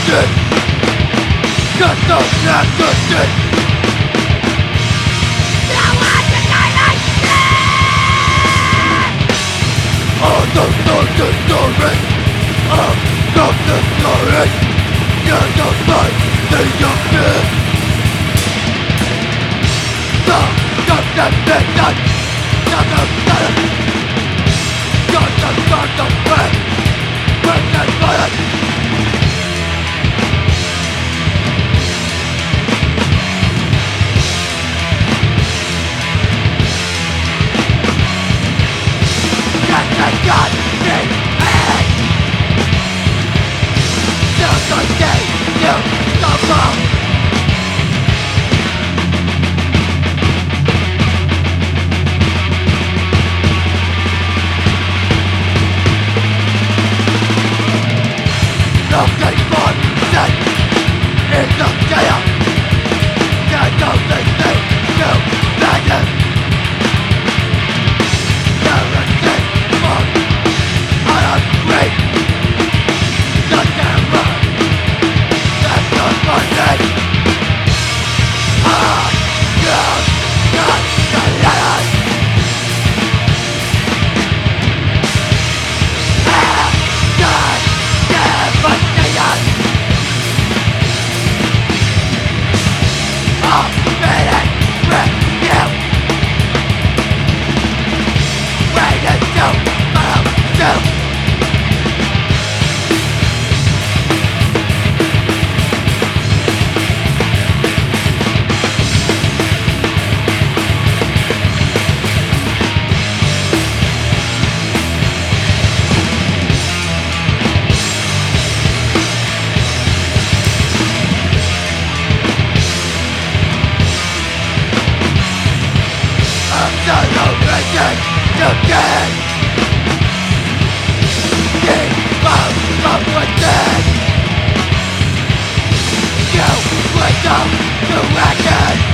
good. Got no not good. Oh, no, the story. Oh, no, the story. You're the mind that you're fear. No, not that midnight. Not the planet. Got the start of pain. Break that violence. God, big man. Just a day you suffer. Nothing but sin is the jail. There's nothing to imagine. Celebration again. Keep up from within. You wake up to action.